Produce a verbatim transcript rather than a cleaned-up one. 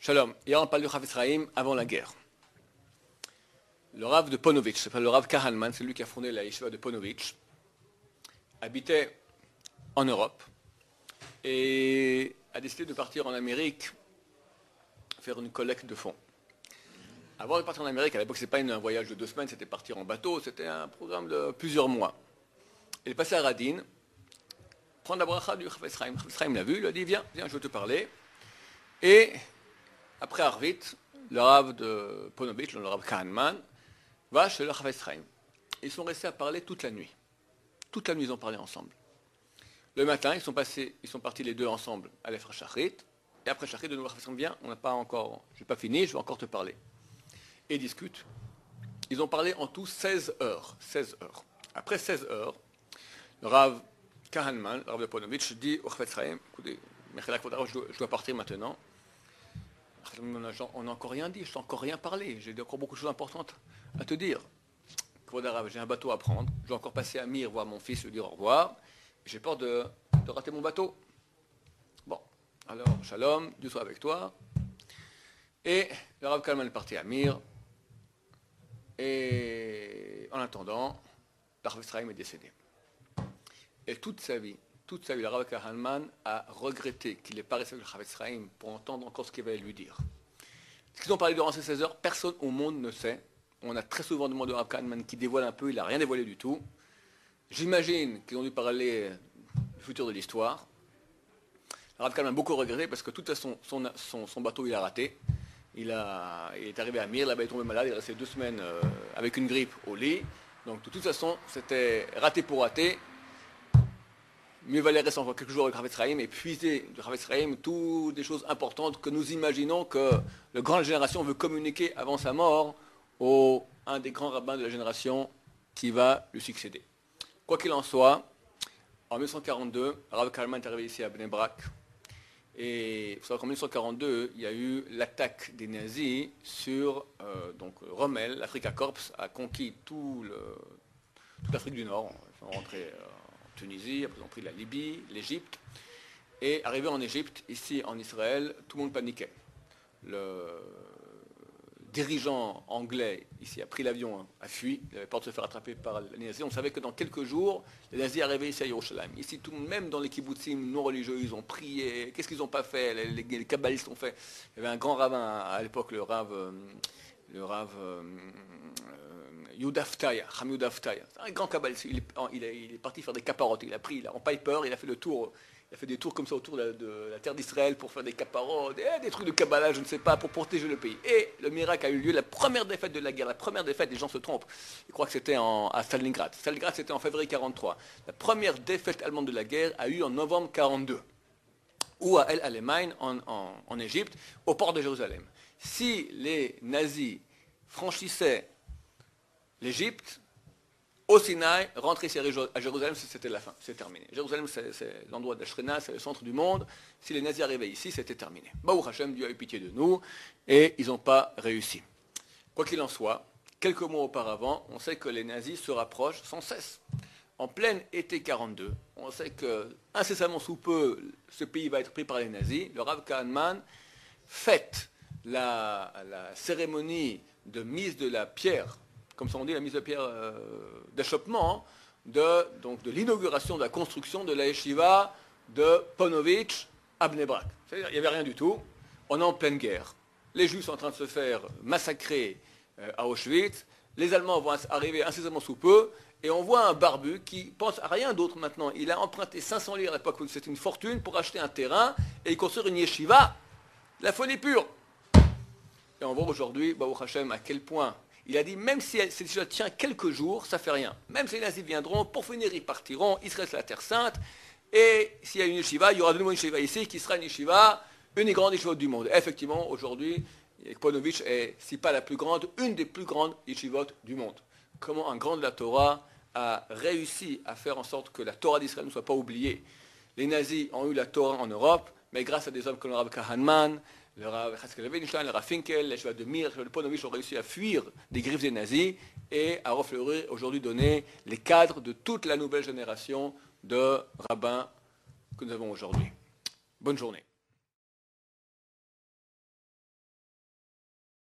Shalom. Hier, on parle du Chafetz Chaim avant la guerre. Le Rav de Ponovitch, s'appelle le Rav Kahanman, c'est lui qui a fondé la yeshiva de Ponovitch, habitait en Europe et a décidé de partir en Amérique faire une collecte de fonds. Avant de partir en Amérique, à l'époque, ce n'était pas un voyage de deux semaines, c'était partir en bateau, c'était un programme de plusieurs mois. Il est passé à Radin, prendre la bracha du Chafetz Chaim. Chafetz Chaim l'a vu, il lui a dit, viens, viens, je veux te parler. Et après Arvit, le Rav de Ponovitch, le Rav Kahanman, va chez le Chafetz Chaim. Ils sont restés à parler toute la nuit. Toute la nuit, ils ont parlé ensemble. Le matin, ils sont, passés, ils sont partis les deux ensemble à l'Efra Shachrit. Et après Shachrit, de nouveau, Chafetz Chaim vient, on n'a pas encore, je n'ai pas fini, je vais encore te parler. Et ils discutent. Ils ont parlé en tout seize heures. seize heures. Après seize heures, le Rav Kahanman, le Rav de Ponovitch, dit au Chafetz Chaim, écoutez, je dois partir maintenant. On n'a encore rien dit, je n'ai encore rien parlé, j'ai encore beaucoup de choses importantes à te dire. J'ai un bateau à prendre, je dois encore passer à Mir voir mon fils, lui dire au revoir, j'ai peur de, de rater mon bateau. Bon, alors, shalom, Dieu soit avec toi. Et le Rav Kahanman est parti à Mir, et en attendant, le Chafetz Chaim est décédé. Et toute sa vie, toute sa vie, le Rav Kahanman a regretté qu'il n'ait pas resté avec le Chafetz Chaim pour entendre encore ce qu'il avait à lui dire. Ce qu'ils ont parlé durant ces seize heures, personne au monde ne sait. On a très souvent demandé au Rav Kahanman qui dévoile un peu, il n'a rien dévoilé du tout. J'imagine qu'ils ont dû parler du futur de l'histoire. Le Rav Kahanman a beaucoup regretté parce que de toute façon, son, son, son bateau, il a raté. Il, a, il est arrivé à Mir, là-bas il est tombé malade, il est resté deux semaines euh, avec une grippe au lit. Donc de toute façon, c'était raté pour raté. Mieux valait rester encore quelques jours avec le Chafetz Chaim et puiser du Chafetz Chaim toutes des choses importantes que nous imaginons que la grande génération veut communiquer avant sa mort au un des grands rabbins de la génération qui va lui succéder. Quoi qu'il en soit, en mille neuf cent quarante-deux, Rav Kahanman est arrivé ici à Bnei Brak. Et il faut savoir qu'en mille neuf cent quarante-deux, il y a eu l'attaque des nazis sur euh, donc Rommel. L'Africa Corps a conquis tout le, toute l'Afrique du Nord. Ils sont rentrés euh, en Tunisie, après ils ont pris la Libye, l'Égypte. Et arrivé en Égypte, ici en Israël, tout le monde paniquait. Le dirigeant anglais ici a pris l'avion, a fui, il avait peur de se faire attraper par les nazis. On savait que dans quelques jours, les nazis arrivaient ici à Yerushalayim. Ici, tout, même dans les kibbutzim non religieux, ils ont prié. Qu'est-ce qu'ils n'ont pas fait? Les, les, les kabbalistes ont fait. Il y avait un grand rabbin à l'époque, le Rav, le Rav euh, Yudaftaya, Ham Yudaftaya. Un grand kabbaliste. Il est, il, est, il est parti faire des caparotes. Il a pris, il a, en Piper, il a fait le tour. Il a fait des tours comme ça autour de la, de la terre d'Israël pour faire des caparotes, des, des trucs de Kabbalah, je ne sais pas, pour protéger le pays. Et le miracle a eu lieu, la première défaite de la guerre, la première défaite, les gens se trompent. Ils croient que c'était en, à Stalingrad. Stalingrad, c'était en février quarante-trois. La première défaite allemande de la guerre a eu en novembre quarante-deux, ou à El Alamein, en, en, en Égypte, au port de Jérusalem. Si les nazis franchissaient l'Égypte, au Sinaï, rentrer ici à Jérusalem, c'était la fin, c'est terminé. Jérusalem, c'est, c'est l'endroit de la Shrina, c'est le centre du monde. Si les nazis arrivaient ici, c'était terminé. Baruch Hashem, Dieu a eu pitié de nous, et ils n'ont pas réussi. Quoi qu'il en soit, quelques mois auparavant, on sait que les nazis se rapprochent sans cesse. En plein été quarante-deux, on sait que incessamment sous peu, ce pays va être pris par les nazis. Le Rav Kahanman fête la, la cérémonie de mise de la pierre, comme ça on dit, la mise de pierre euh, d'achoppement, de, donc de l'inauguration de la construction de la yeshiva de Ponovitch à Bnei Brak. C'est-à-dire, il n'y avait rien du tout. On est en pleine guerre. Les Juifs sont en train de se faire massacrer euh, à Auschwitz. Les Allemands vont arriver incessamment sous peu. Et on voit un barbu qui pense à rien d'autre maintenant. Il a emprunté cinq cents livres à l'époque où c'était une fortune pour acheter un terrain et il construire une yeshiva. La folie pure. Et on voit aujourd'hui, Baruch Hashem, à quel point il a dit, même si cette yeshiva tient quelques jours, ça ne fait rien. Même si les nazis viendront, pour finir, ils partiront, Israël c'est la terre sainte, et s'il y a une yeshiva, il y aura de nouveau une yeshiva ici, qui sera une yeshiva, une des grandes yeshivot du monde. Et effectivement, aujourd'hui, Ponovitch est, si pas la plus grande, une des plus grandes yeshivot du monde. Comment un grand de la Torah a réussi à faire en sorte que la Torah d'Israël ne soit pas oubliée. Les nazis ont eu la Torah en Europe, mais grâce à des hommes comme le Rav Kahanman, le Rav Chaskel Levenstein, le Rav Finkel, les chevaliers de Mir, les Ponovitch ont réussi à fuir des griffes des nazis et à refleurir, aujourd'hui donner les cadres de toute la nouvelle génération de rabbins que nous avons aujourd'hui. Bonne journée.